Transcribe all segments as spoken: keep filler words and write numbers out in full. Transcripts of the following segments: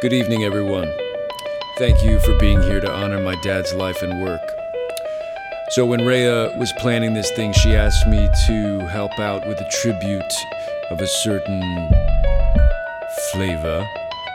Good evening, everyone. Thank you for being here to honor my dad's life and work. So when Rhea was planning this thing, she asked me to help out with a tribute of a certain flavor.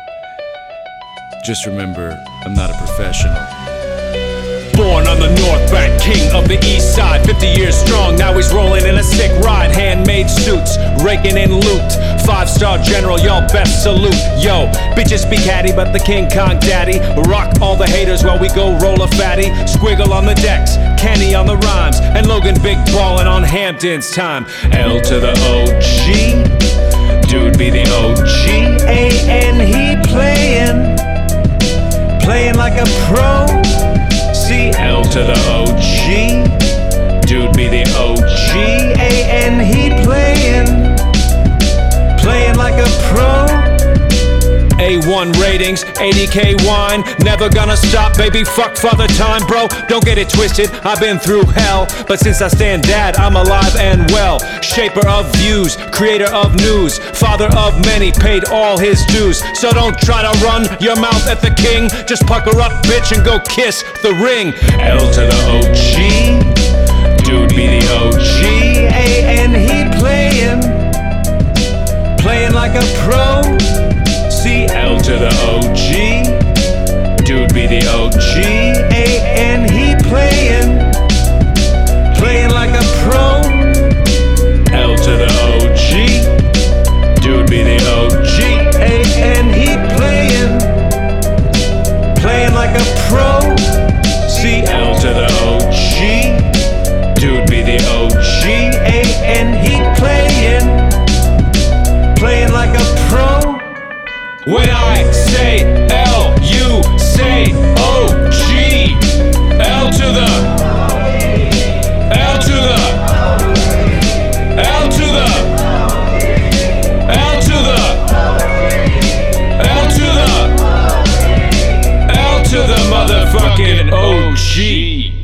Just remember, I'm not a professional. Born on the North Bank, king of the East Side, fifty years strong, now he's rolling in a sick ride. Handmade suits, raking in loot, five-star general, y'all best salute. Yo, bitches be catty, but the King Kong daddy rock all the haters while we go roll a fatty. Squiggle on the decks, Kenny on the rhymes, and Logan big ballin' on Hampton's time. L to the O G, dude be the O G. A N he playin', playin' like a pro. L to the O G, dude be the O G. A N he playin', playin' like a pro. A one ratings, eighty K wine, never gonna stop, baby, fuck father time, bro. Don't get it twisted, I've been through hell, but since I stand dad, I'm alive and well. Shaper of views, creator of news, father of many, paid all his dues. So don't try to run your mouth at the king, just pucker up, bitch, and go kiss the ring. L to the O G, dude be the O G. A N he playin', playin' like a pro. L to the O G, dude be the O G. A N he playin', playin' like a pro. L to the O G, dude be the O G. A N he playin', playin' like a pro. L to the O G, dude be the O G. A N he playin', playin' like a pro. When I say L, you say O G. L to the L to the L to the L to the L to the L to the motherfucking O G.